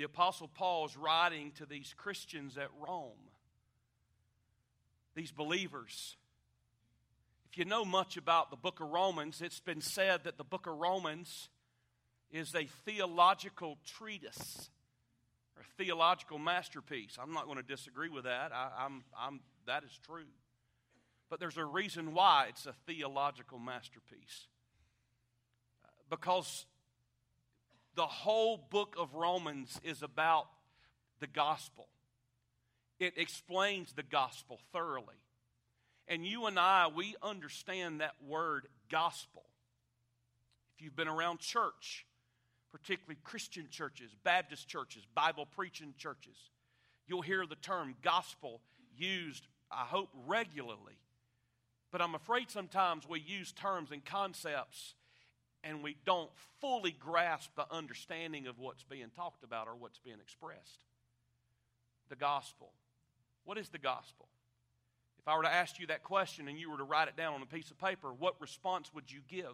The Apostle Paul is writing to these Christians at Rome, these believers. If you know much about the book of Romans, it's been said that the book of Romans is a theological treatise or theological masterpiece. I'm not going to disagree with that. That is true. But there's a reason why it's a theological masterpiece. Because the whole book of Romans is about the gospel. It explains the gospel thoroughly. And you and I, we understand that word gospel. If you've been around church, particularly Christian churches, Baptist churches, Bible preaching churches, you'll hear the term gospel used, I hope, regularly. But I'm afraid sometimes we use terms and concepts and we don't fully grasp the understanding of what's being talked about or what's being expressed. The gospel. What is the gospel? If I were to ask you that question and you were to write it down on a piece of paper, what response would you give?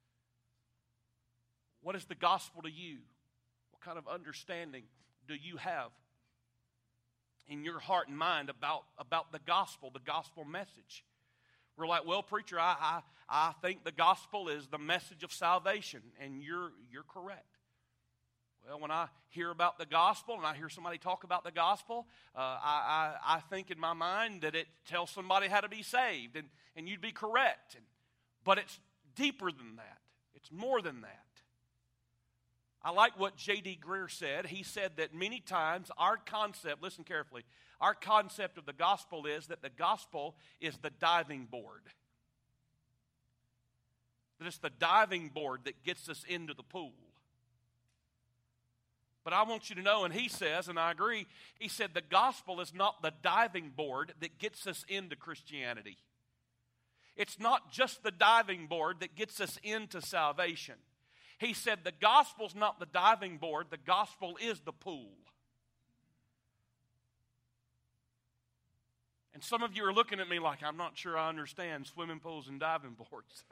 What is the gospel to you? What kind of understanding do you have in your heart and mind about the gospel message? We're like, well, preacher, I think the gospel is the message of salvation, and you're correct. Well, when I hear about the gospel and I hear somebody talk about the gospel, I think in my mind that it tells somebody how to be saved, and you'd be correct. But it's deeper than that. It's more than that. I like what J.D. Greer said. He said that many times our concept, listen carefully, our concept of the gospel is that the gospel is the diving board. That it's the diving board that gets us into the pool. But I want you to know, and he says, and I agree, he said the gospel is not the diving board that gets us into Christianity. It's not just the diving board that gets us into salvation. He said the gospel's not the diving board, the gospel is the pool. And some of you are looking at me like, I'm not sure I understand swimming pools and diving boards.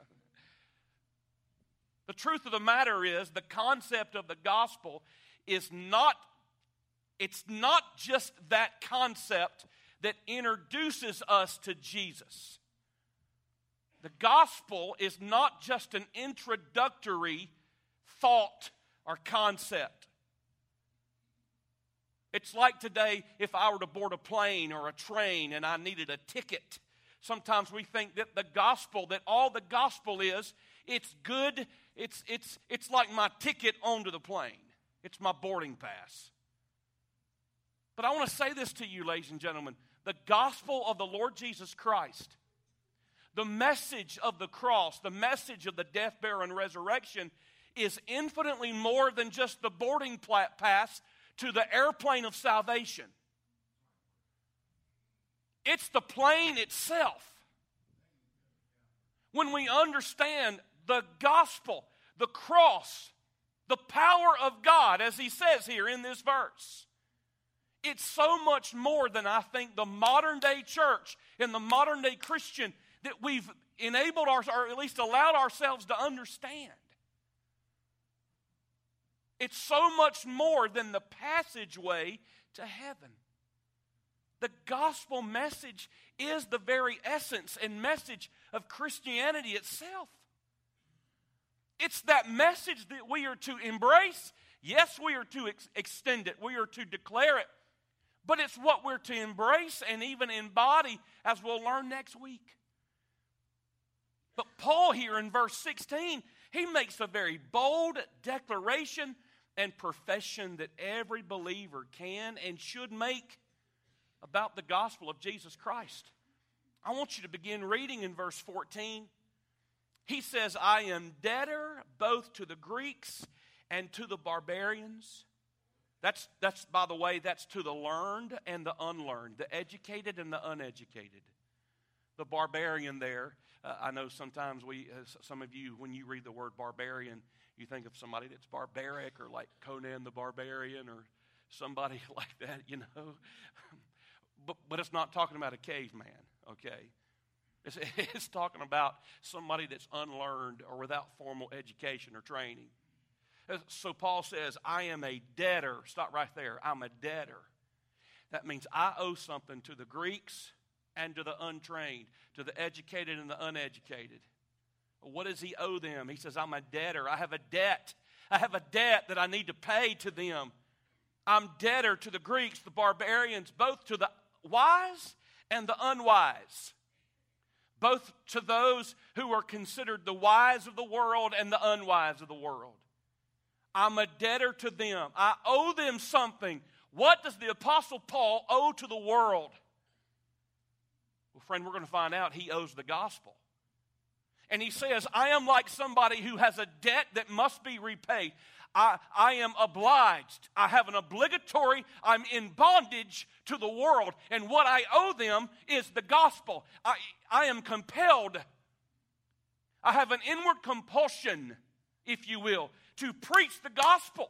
The truth of the matter is, the concept of the gospel is not, it's not just that concept that introduces us to Jesus. The gospel is not just an introductory thought or concept. It's like today, if I were to board a plane or a train and I needed a ticket. Sometimes we think that the gospel, that all the gospel is, it's good, it's like my ticket onto the plane. It's my boarding pass. But I want to say this to you, ladies and gentlemen. The gospel of the Lord Jesus Christ, the message of the cross, the message of the death, burial, and resurrection is infinitely more than just the boarding pass to the airplane of salvation. It's the plane itself. When we understand the gospel, the cross, the power of God, as he says here in this verse, it's so much more than I think the modern day church and the modern day Christian that we've enabled or at least allowed ourselves to understand. It's so much more than the passageway to heaven. The gospel message is the very essence and message of Christianity itself. It's that message that we are to embrace. Yes, we are to extend it. We are to declare it. But it's what we're to embrace and even embody, as we'll learn next week. But Paul here in verse 16, he makes a very bold declaration and profession that every believer can and should make about the gospel of Jesus Christ. I want you to begin reading in verse 14. He says, I am debtor both to the Greeks and to the barbarians. That's by the way, that's to the learned and the unlearned, the educated and the uneducated. The barbarian there, I know sometimes some of you, when you read the word barbarian, you think of somebody that's barbaric or like Conan the Barbarian or somebody like that, you know. But it's not talking about a caveman, okay? It's talking about somebody that's unlearned or without formal education or training. So Paul says, I am a debtor. Stop right there. I'm a debtor. That means I owe something to the Greeks and to the untrained, to the educated and the uneducated. What does he owe them? He says, I'm a debtor. I have a debt. I have a debt that I need to pay to them. I'm debtor to the Greeks, the barbarians, both to the wise and the unwise. Both to those who are considered the wise of the world and the unwise of the world. I'm a debtor to them. I owe them something. What does the Apostle Paul owe to the world? Well, friend, we're going to find out he owes the gospel. And he says, I am like somebody who has a debt that must be repaid. I am obliged. I have an obligatory, I'm in bondage to the world. And what I owe them is the gospel. I am compelled. I have an inward compulsion, if you will, to preach the gospel.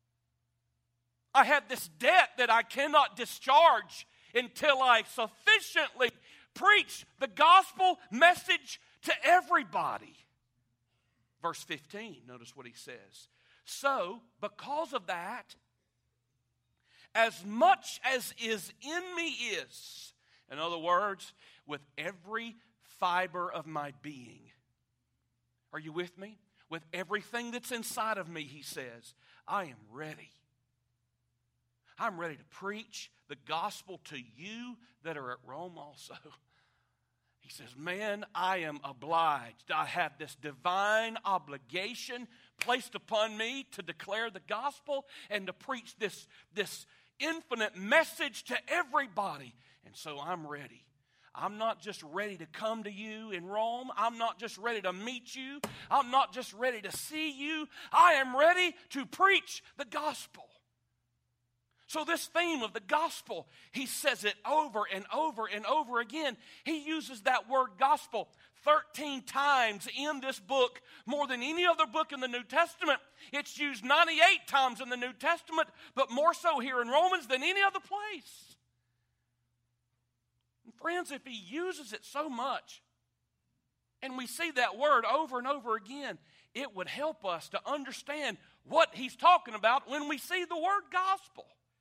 I have this debt that I cannot discharge until I sufficiently preach the gospel message to everybody. Verse 15, notice what he says. So, because of that, as much as is in me is, in other words, with every fiber of my being. Are you with me? With everything that's inside of me, he says, I am ready. I'm ready to preach the gospel to you that are at Rome also. He says, man, I am obliged. I have this divine obligation placed upon me to declare the gospel and to preach this infinite message to everybody. And so I'm ready. I'm not just ready to come to you in Rome. I'm not just ready to meet you. I'm not just ready to see you. I am ready to preach the gospel. So this theme of the gospel, he says it over and over and over again. He uses that word gospel 13 times in this book, more than any other book in the New Testament. It's used 98 times in the New Testament, but more so here in Romans than any other place. And friends, if he uses it so much, and we see that word over and over again, it would help us to understand what he's talking about when we see the word gospel.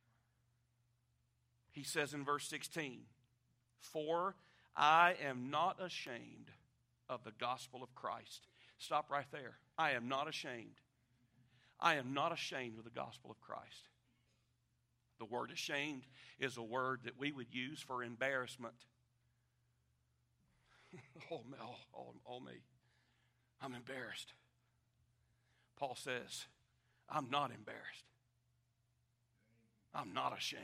He says in verse 16, for I am not ashamed of the gospel of Christ. Stop right there. I am not ashamed. I am not ashamed of the gospel of Christ. The word ashamed is a word that we would use for embarrassment. Oh me. I'm embarrassed. Paul says, I'm not embarrassed. I'm not ashamed.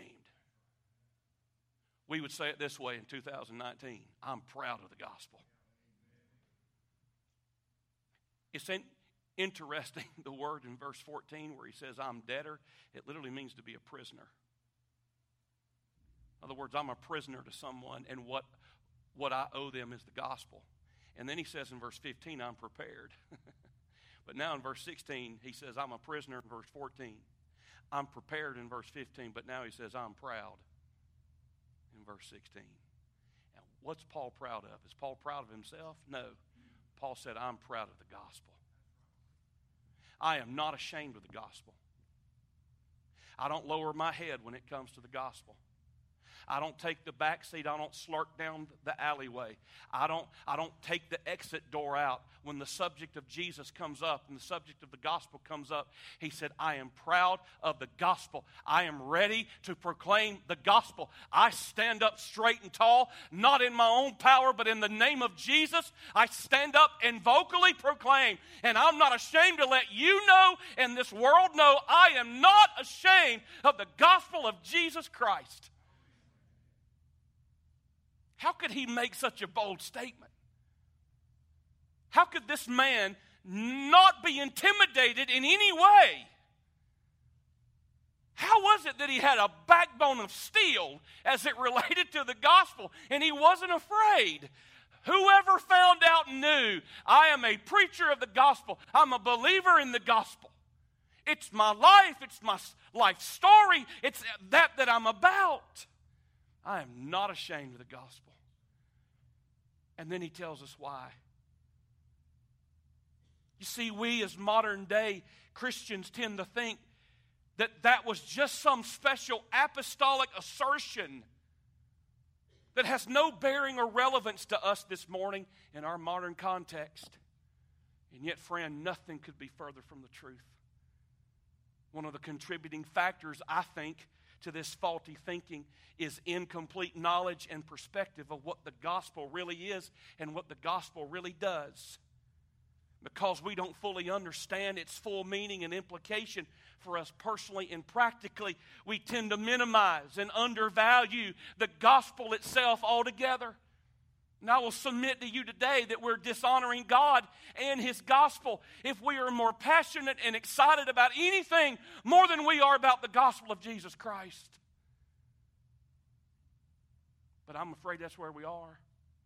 We would say it this way in 2019. I'm proud of the gospel. It's interesting, the word in verse 14 where he says, I'm debtor. It literally means to be a prisoner. In other words, I'm a prisoner to someone, and what I owe them is the gospel. And then he says in verse 15, I'm prepared. But now in verse 16, he says, I'm a prisoner in verse 14. I'm prepared in verse 15, but now he says, I'm proud. In verse 16. Now, what's Paul proud of? Is Paul proud of himself? No. Paul said, I'm proud of the gospel. I am not ashamed of the gospel. I don't lower my head when it comes to the gospel. I don't take the back seat. I don't slurp down the alleyway. I don't take the exit door out when the subject of Jesus comes up and the subject of the gospel comes up. He said, I am proud of the gospel. I am ready to proclaim the gospel. I stand up straight and tall, not in my own power, but in the name of Jesus. I stand up and vocally proclaim. And I'm not ashamed to let you know and this world know I am not ashamed of the gospel of Jesus Christ. How could he make such a bold statement? How could this man not be intimidated in any way? How was it that he had a backbone of steel as it related to the gospel and he wasn't afraid? Whoever found out knew, I am a preacher of the gospel. I'm a believer in the gospel. It's my life. It's my life story. It's that I'm about. I am not ashamed of the gospel. And then he tells us why. You see, we as modern day Christians tend to think that that was just some special apostolic assertion that has no bearing or relevance to us this morning in our modern context. And yet, friend, nothing could be further from the truth. One of the contributing factors, I think, to this faulty thinking is incomplete knowledge and perspective of what the gospel really is and what the gospel really does. Because we don't fully understand its full meaning and implication for us personally and practically, we tend to minimize and undervalue the gospel itself altogether. And I will submit to you today that we're dishonoring God and His gospel if we are more passionate and excited about anything more than we are about the gospel of Jesus Christ. But I'm afraid that's where we are.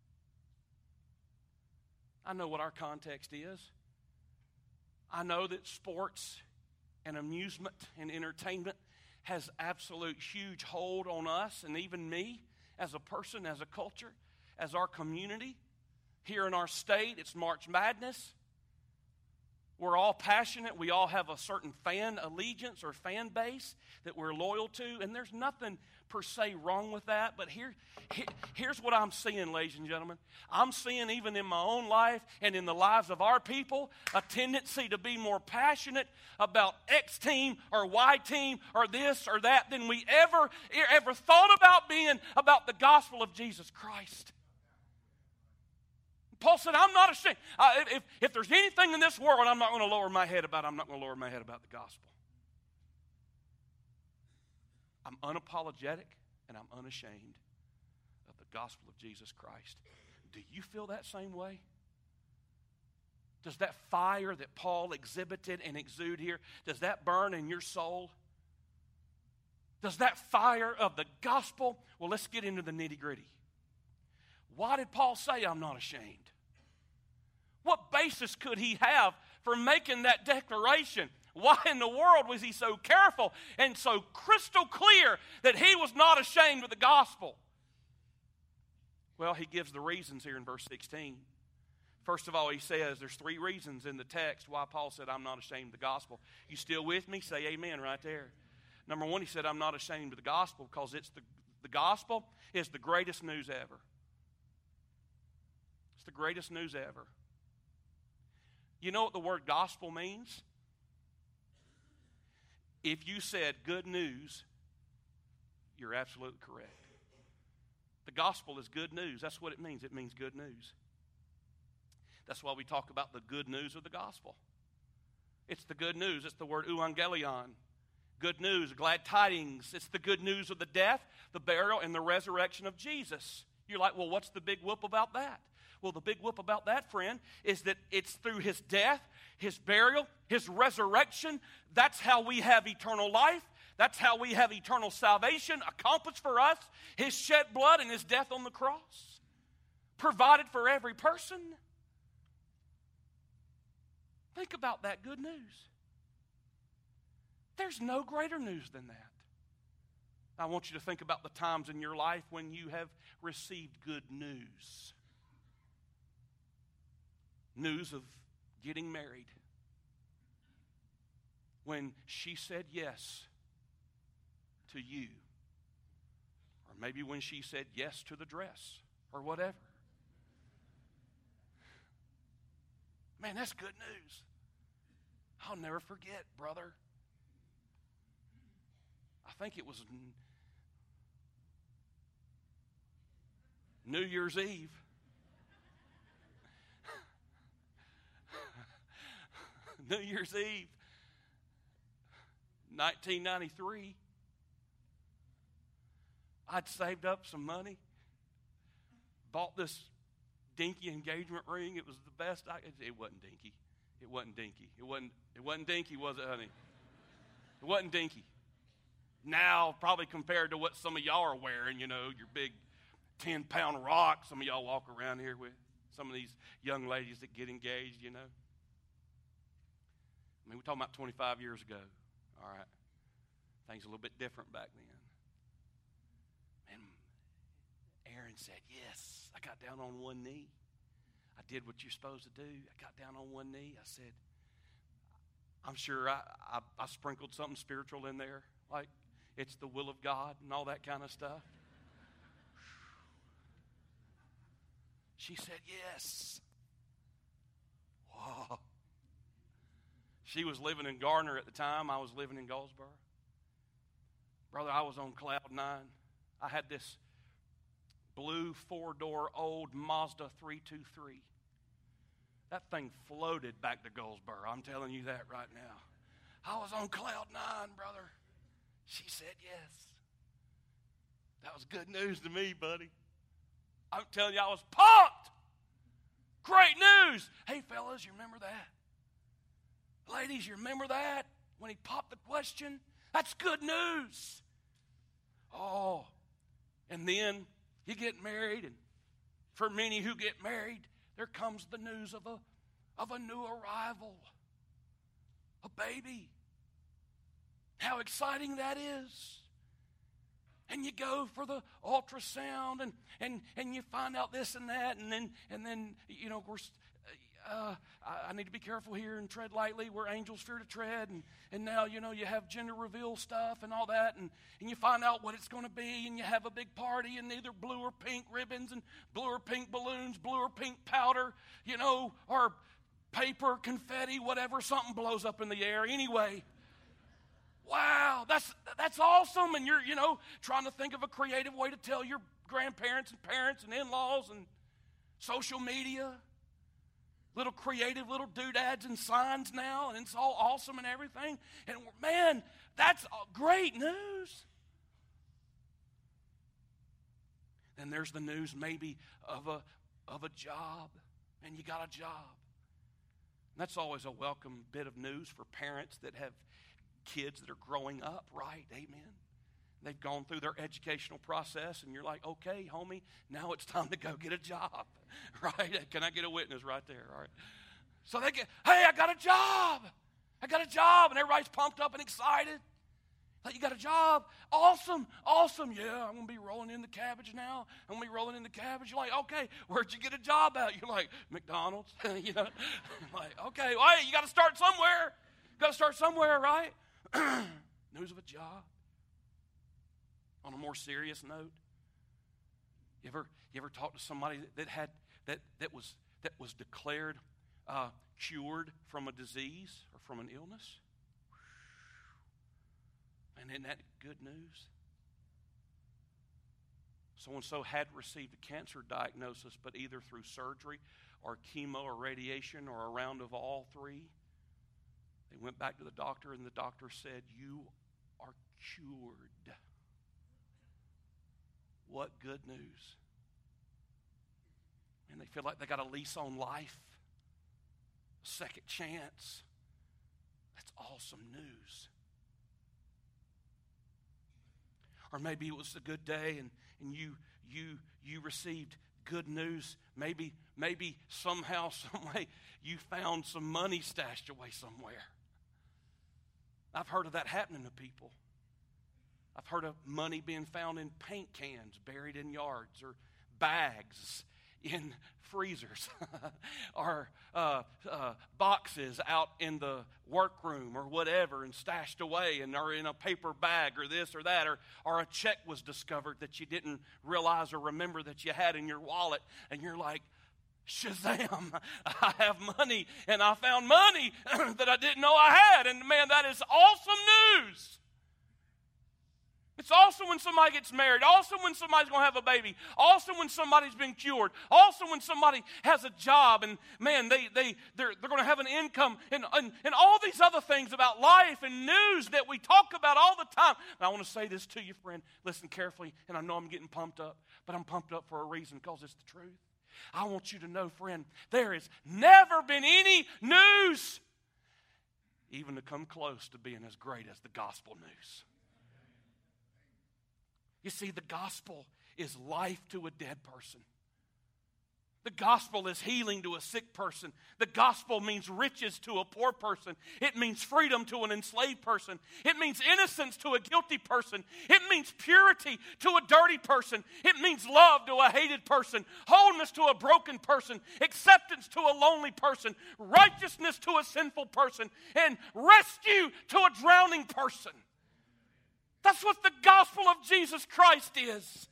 I know what our context is. I know that sports and amusement and entertainment has absolute huge hold on us and even me as a person, as a culture, as our community. Here in our state, it's March Madness. We're all passionate. We all have a certain fan allegiance or fan base that we're loyal to, and there's nothing per se wrong with that. But here's what I'm seeing, ladies and gentlemen. I'm seeing, even in my own life and in the lives of our people, a tendency to be more passionate about X team or Y team or this or that than we ever thought about being about the gospel of Jesus Christ. Paul said, I'm not ashamed. If there's anything in this world I'm not going to lower my head about, I'm not going to lower my head about the gospel. I'm unapologetic and I'm unashamed of the gospel of Jesus Christ. Do you feel that same way? Does that fire that Paul exhibited and exude here, does that burn in your soul? Does that fire of the gospel? Well, let's get into the nitty-gritty. Why did Paul say, I'm not ashamed? What basis could he have for making that declaration? Why in the world was he so careful and so crystal clear that he was not ashamed of the gospel? Well, he gives the reasons here in verse 16. First of all, he says there's 3 reasons in the text why Paul said, I'm not ashamed of the gospel. You still with me? Say amen right there. Number 1, he said, I'm not ashamed of the gospel because the gospel is the greatest news ever. It's the greatest news ever. You know what the word gospel means? If you said good news, you're absolutely correct. The gospel is good news. That's what it means. It means good news. That's why we talk about the good news of the gospel. It's the good news. It's the word euangelion. Good news, glad tidings. It's the good news of the death, the burial, and the resurrection of Jesus. You're like, well, what's the big whoop about that? Well, the big whoop about that, friend, is that it's through His death, His burial, His resurrection. That's how we have eternal life. That's how we have eternal salvation accomplished for us. His shed blood and His death on the cross. Provided for every person. Think about that good news. There's no greater news than that. I want you to think about the times in your life when you have received good news. News of getting married. When she said yes to you. Or maybe when she said yes to the dress or whatever. Man, that's good news. I'll never forget, brother. I think it was New Year's Eve. New Year's Eve, 1993. I'd saved up some money, bought this dinky engagement ring. It was the best. It wasn't dinky. It wasn't dinky. It wasn't dinky, was it, honey? It wasn't dinky. Now, probably compared to what some of y'all are wearing, you know, your big 10-pound rock. Some of y'all walk around here with some of these young ladies that get engaged, you know. I mean, we're talking about 25 years ago. All right. Things a little bit different back then. And Aaron said, yes. I got down on one knee. I did what you're supposed to do. I got down on one knee. I said, I'm sure I sprinkled something spiritual in there, like it's the will of God and all that kind of stuff. She said yes. Whoa. She was living in Gardner at the time. I was living in Goldsboro. Brother, I was on cloud nine. I had this blue 4-door old Mazda 323. That thing floated back to Goldsboro. I'm telling you that right now. I was on cloud nine, brother. She said yes. That was good news to me, buddy. I'm telling you, I was pumped. Great news. Hey, fellas, you remember that? Ladies, you remember that? When he popped the question? That's good news. Oh, and then you get married, and for many who get married, there comes the news of a new arrival, a baby. How exciting that is. And you go for the ultrasound, and you find out this and that, and then you know, of course, I need to be careful here and tread lightly where angels fear to tread, and now, you know, you have gender reveal stuff and all that, and you find out what it's going to be, and you have a big party, and either blue or pink ribbons, and blue or pink balloons, blue or pink powder, you know, or paper, confetti, whatever, something blows up in the air. Anyway, wow, that's awesome, and you're, you know, trying to think of a creative way to tell your grandparents and parents and in-laws and social media. Little creative little doodads and signs now, and it's all awesome and everything. And man, that's great news. Then there's the news maybe of a job, and you got a job. And that's always a welcome bit of news for parents that have kids that are growing up, right? Amen. They've gone through their educational process, and you're like, okay, homie, now it's time to go get a job, right? Can I get a witness right there? All right. So they get, hey, I got a job. I got a job, and everybody's pumped up and excited. Like, you got a job? Awesome, awesome. Yeah, I'm going to be rolling in the cabbage now. I'm going to be rolling in the cabbage. You're like, okay, where'd you get a job at? You're like, McDonald's. You know, like, okay, well, hey, you got to start somewhere. Got to start somewhere, right? News of a job. On a more serious note, you ever talk to somebody that was declared cured from a disease or from an illness? And isn't that good news? So-and-so had received a cancer diagnosis, but either through surgery or chemo or radiation or a round of all three, they went back to the doctor, and the doctor said, you are cured. What good news. And they feel like they got a lease on life, a second chance. That's awesome news. Or maybe it was a good day, and you received good news. Maybe somehow, some way, you found some money stashed away somewhere. I've heard of that happening to people. I've heard of money being found in paint cans buried in yards, or bags in freezers, or boxes out in the workroom or whatever and stashed away, and or in a paper bag or this or that, or a check was discovered that you didn't realize or remember that you had in your wallet, and you're like, Shazam, I have money, and I found money that I didn't know I had, and man, that is awesome news. It's awesome when somebody gets married. Awesome when somebody's going to have a baby. Awesome when somebody's been cured. Awesome when somebody has a job, and man, they're going to have an income, and all these other things about life and news that we talk about all the time. And I want to say this to you, friend. Listen carefully, and I know I'm getting pumped up, but I'm pumped up for a reason, because it's the truth. I want you to know, friend, there has never been any news even to come close to being as great as the gospel news. You see, the gospel is life to a dead person. The gospel is healing to a sick person. The gospel means riches to a poor person. It means freedom to an enslaved person. It means innocence to a guilty person. It means purity to a dirty person. It means love to a hated person. Wholeness to a broken person. Acceptance to a lonely person. Righteousness to a sinful person. And rescue to a drowning person. That's what the gospel of Jesus Christ is.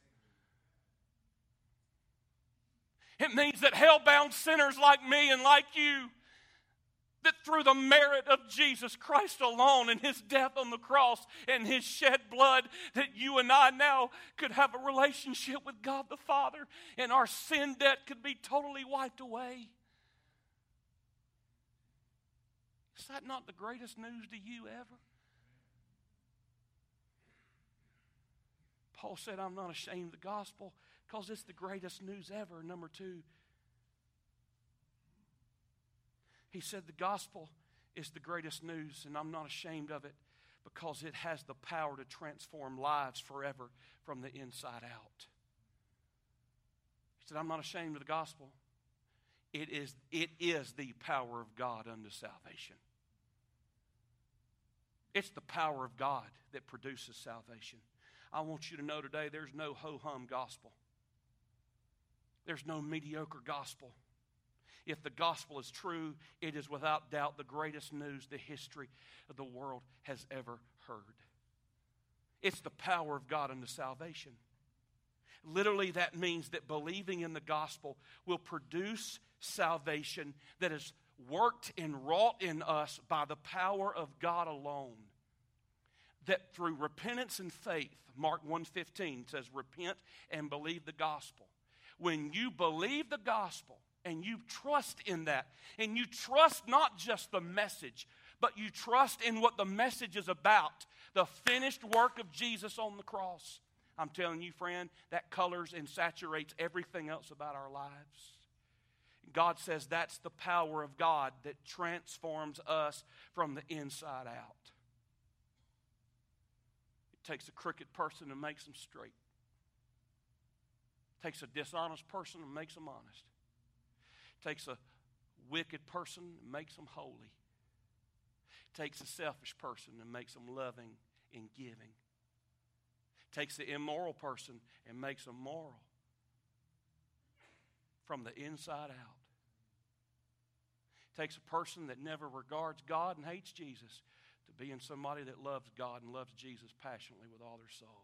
It means that hell-bound sinners like me and like you, that through the merit of Jesus Christ alone and His death on the cross and His shed blood, that you and I now could have a relationship with God the Father and our sin debt could be totally wiped away. Is that not the greatest news to you ever? Paul said, I'm not ashamed of the gospel because it's the greatest news ever. Number two, he said the gospel is the greatest news, and I'm not ashamed of it because it has the power to transform lives forever from the inside out. He said, I'm not ashamed of the gospel. It is the power of God unto salvation. It's the power of God that produces salvation. I want you to know today there's no ho-hum gospel. There's no mediocre gospel. If the gospel is true, it is without doubt the greatest news the history of the world has ever heard. It's the power of God unto salvation. Literally, that means that believing in the gospel will produce salvation that is worked and wrought in us by the power of God alone. That through repentance and faith, Mark 1:15 says, repent and believe the gospel. When you believe the gospel and you trust in that, and you trust not just the message, but you trust in what the message is about, the finished work of Jesus on the cross, I'm telling you, friend, that colors and saturates everything else about our lives. God says that's the power of God that transforms us from the inside out. It takes a crooked person and makes them straight. It takes a dishonest person and makes them honest. It takes a wicked person and makes them holy. It takes a selfish person and makes them loving and giving. It takes the immoral person and makes them moral. From the inside out. It takes a person that never regards God and hates Jesus to being somebody that loves God and loves Jesus passionately with all their soul.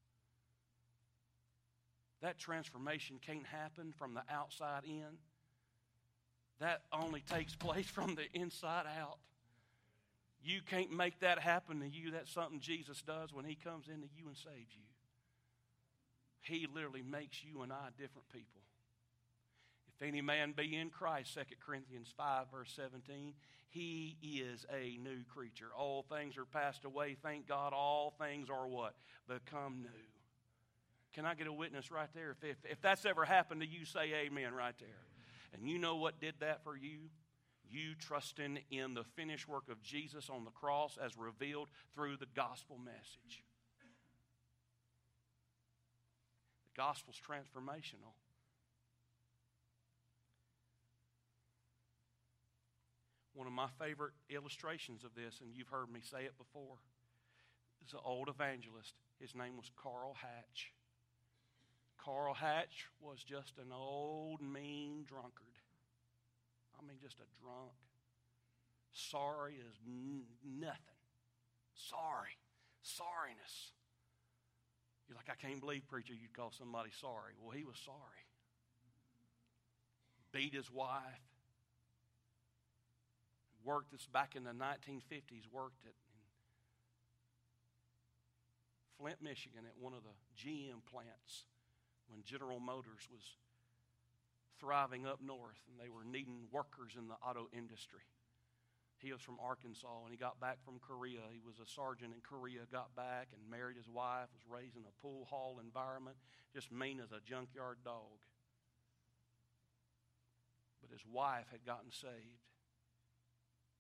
That transformation can't happen from the outside in. That only takes place from the inside out. You can't make that happen to you. That's something Jesus does when He comes into you and saves you. He literally makes you and I different people. If any man be in Christ, 2 Corinthians 5, verse 17, he is a new creature. All things are passed away. Thank God all things are what? Become new. Can I get a witness right there? If that's ever happened to you, say amen right there. And you know what did that for you? You trusting in the finished work of Jesus on the cross as revealed through the gospel message. The gospel's transformational. One of my favorite illustrations of this, and you've heard me say it before, is an old evangelist. His name was Carl Hatch. Carl Hatch was just an old, mean drunkard. I mean, just a drunk. Sorry is nothing. Sorry. Sorriness. You're like, I can't believe, preacher, you'd call somebody sorry. Well, he was sorry. Beat his wife. Worked this back in the 1950s, worked at Flint, Michigan at one of the GM plants when General Motors was thriving up north and they were needing workers in the auto industry. He was from Arkansas and he got back from Korea. He was a sergeant in Korea, got back and married his wife, was raised in a pool hall environment, just mean as a junkyard dog. But his wife had gotten saved.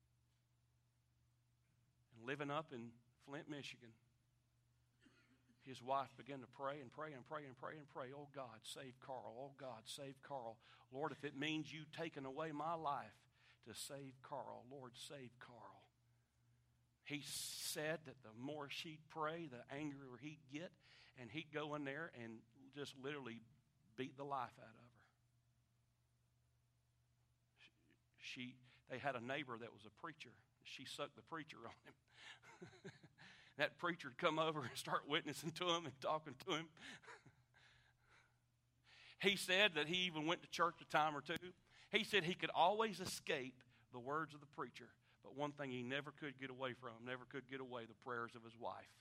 Living up in Flint, Michigan, his wife began to pray and pray and pray and pray and pray. Oh, God, save Carl. Oh, God, save Carl. Lord, if it means you taking away my life to save Carl, Lord, save Carl. He said that the more she'd pray, the angrier he'd get, and he'd go in there and just literally beat the life out of her. They had a neighbor that was a preacher. She sucked the preacher on him. That preacher would come over and start witnessing to him and talking to him. He said that he even went to church a time or two. He said he could always escape the words of the preacher, but one thing he never could get away from, never could get away, the prayers of his wife.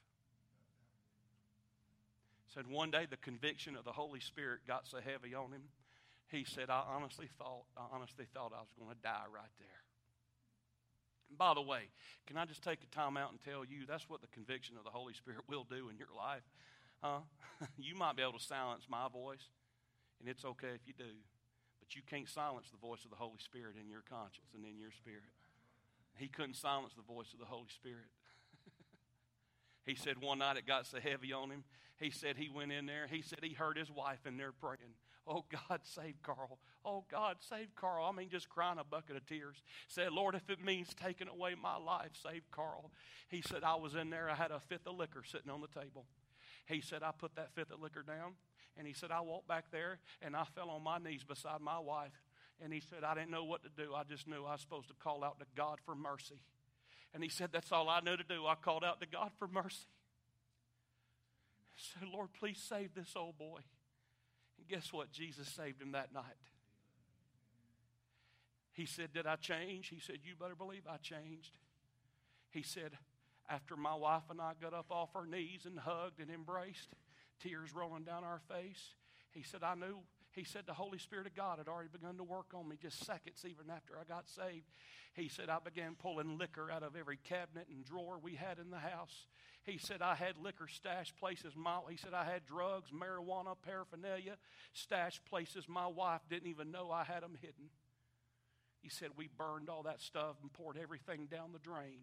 Said one day the conviction of the Holy Spirit got so heavy on him, he said, I honestly thought I was going to die right there. And by the way, can I just take a time out and tell you that's what the conviction of the Holy Spirit will do in your life? You might be able to silence my voice, and it's okay if you do, but you can't silence the voice of the Holy Spirit in your conscience and in your spirit. He couldn't silence the voice of the Holy Spirit. He said one night it got so heavy on him, he said he went in there, he said he heard his wife in there praying, oh, God, save Carl. Oh, God, save Carl. I mean, just crying a bucket of tears. Said, Lord, if it means taking away my life, save Carl. He said, I was in there. I had a fifth of liquor sitting on the table. He said, I put that fifth of liquor down. And he said, I walked back there, and I fell on my knees beside my wife. And he said, I didn't know what to do. I just knew I was supposed to call out to God for mercy. And he said, that's all I knew to do. I called out to God for mercy. I said, Lord, please save this old boy. And guess what? Jesus saved him that night. He said, did I change? He said, you better believe I changed. He said, after my wife and I got up off our knees and hugged and embraced, tears rolling down our face, he said, I knew. He said the Holy Spirit of God had already begun to work on me just seconds even after I got saved. He said I began pulling liquor out of every cabinet and drawer we had in the house. He said I had liquor stashed places. He said I had drugs, marijuana, paraphernalia stashed places my wife didn't even know I had them hidden. He said we burned all that stuff and poured everything down the drain.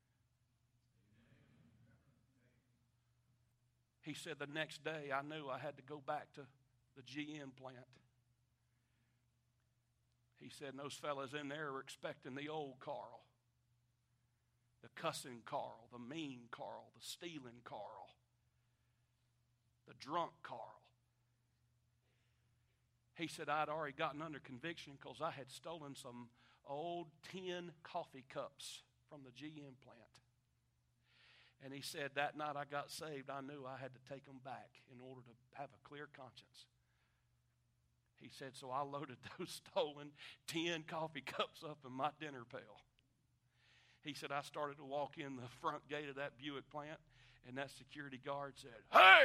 He said the next day I knew I had to go back to the GM plant. He said those fellas in there were expecting the old Carl, the cussing Carl, the mean Carl, the stealing Carl, the drunk Carl. He said I'd already gotten under conviction because I had stolen some old tin coffee cups from the GM plant. And he said that night I got saved, I knew I had to take them back in order to have a clear conscience. He said, so I loaded those stolen tin coffee cups up in my dinner pail. He said, I started to walk in the front gate of that Buick plant, and that security guard said, hey,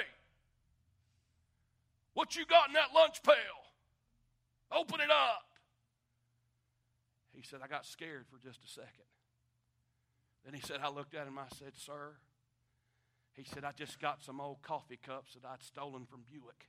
what you got in that lunch pail? Open it up. He said, I got scared for just a second. Then he said, I looked at him, I said, sir, he said, I just got some old coffee cups that I'd stolen from Buick.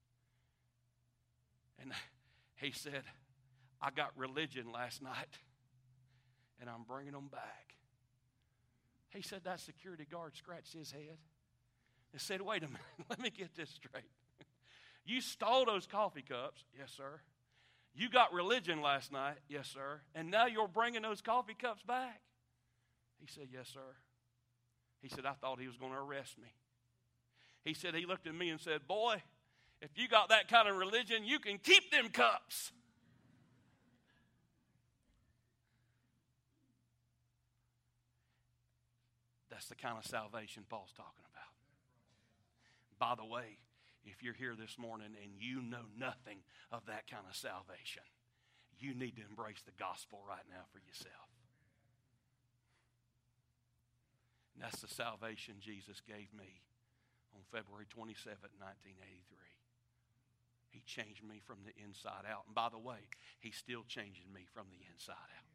And he said, I got religion last night, and I'm bringing them back. He said that security guard scratched his head and said, wait a minute, let me get this straight. You stole those coffee cups? Yes, sir. You got religion last night? Yes, sir. And now you're bringing those coffee cups back? He said, yes, sir. He said, I thought he was going to arrest me. He said, he looked at me and said, boy, if you got that kind of religion, you can keep them cups. That's the kind of salvation Paul's talking about. By the way, if you're here this morning and you know nothing of that kind of salvation, you need to embrace the gospel right now for yourself. And that's the salvation Jesus gave me on February 27th, 1983. He changed me from the inside out. And by the way, he's still changing me from the inside out.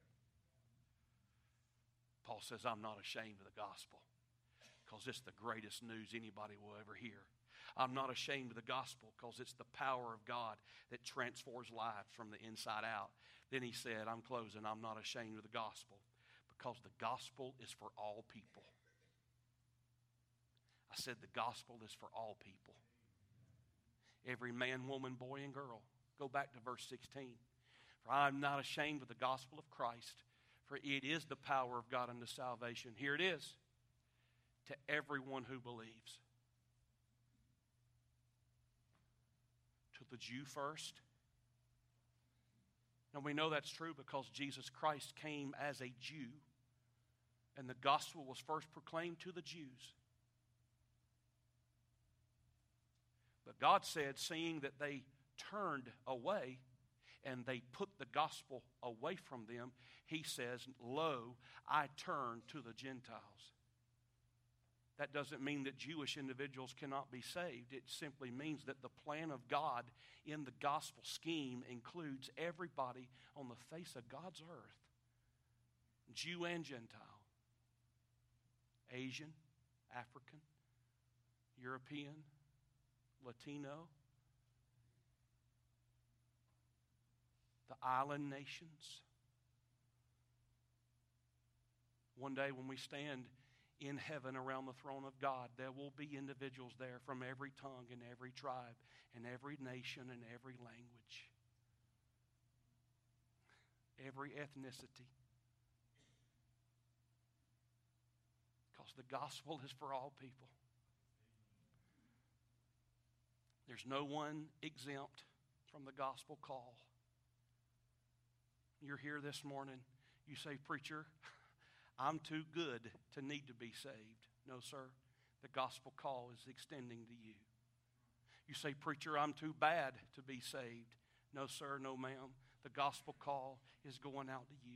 Paul says, I'm not ashamed of the gospel because it's the greatest news anybody will ever hear. I'm not ashamed of the gospel because it's the power of God that transforms lives from the inside out. Then he said, I'm closing, I'm not ashamed of the gospel because the gospel is for all people. I said the gospel is for all people. Every man, woman, boy, and girl. Go back to verse 16. For I am not ashamed of the gospel of Christ, for it is the power of God unto salvation. Here it is. To everyone who believes. To the Jew first. Now we know that's true because Jesus Christ came as a Jew, and the gospel was first proclaimed to the Jews. But God said, seeing that they turned away and they put the gospel away from them, He says, lo, I turn to the Gentiles. That doesn't mean that Jewish individuals cannot be saved. It simply means that the plan of God in the gospel scheme includes everybody on the face of God's earth, Jew and Gentile, Asian, African, European, Latino, the island nations. One day when we stand in heaven around the throne of God, there will be individuals there from every tongue and every tribe and every nation and every language, every ethnicity. Because the gospel is for all people. There's no one exempt from the gospel call. You're here this morning, you say, preacher, I'm too good to need to be saved. No, sir. The gospel call is extending to you. You say, preacher, I'm too bad to be saved. No, sir. No, ma'am. The gospel call is going out to you.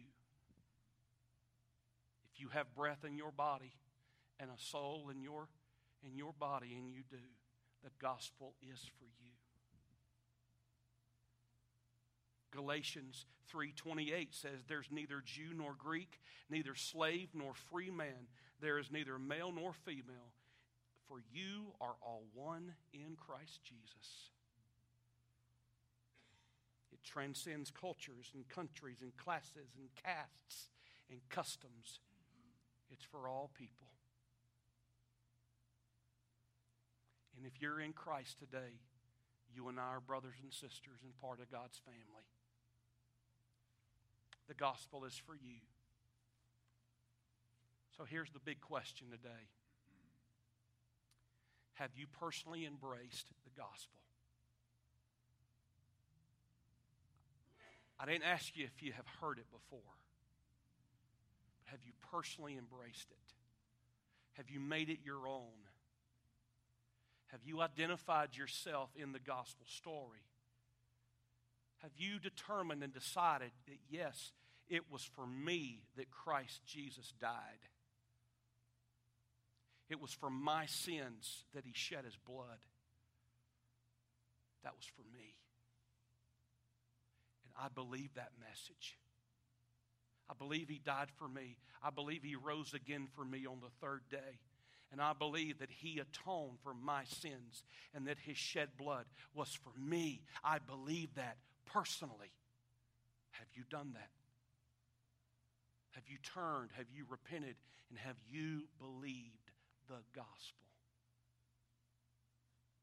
If you have breath in your body and a soul in your body, and you do, the gospel is for you. Galatians 3:28 says, there's neither Jew nor Greek, neither slave nor free man. There is neither male nor female, for you are all one in Christ Jesus. It transcends cultures and countries and classes and castes and customs. It's for all people. And if you're in Christ today, you and I are brothers and sisters and part of God's family. The gospel is for you. So here's the big question today. Have you personally embraced the gospel? I didn't ask you if you have heard it before. But have you personally embraced it? Have you made it your own? Have you identified yourself in the gospel story? Have you determined and decided that, yes, it was for me that Christ Jesus died? It was for my sins that He shed His blood. That was for me. And I believe that message. I believe He died for me. I believe He rose again for me on the third day. And I believe that He atoned for my sins and that His shed blood was for me. I believe that personally. Have you done that? Have you turned? Have you repented? And have you believed the gospel?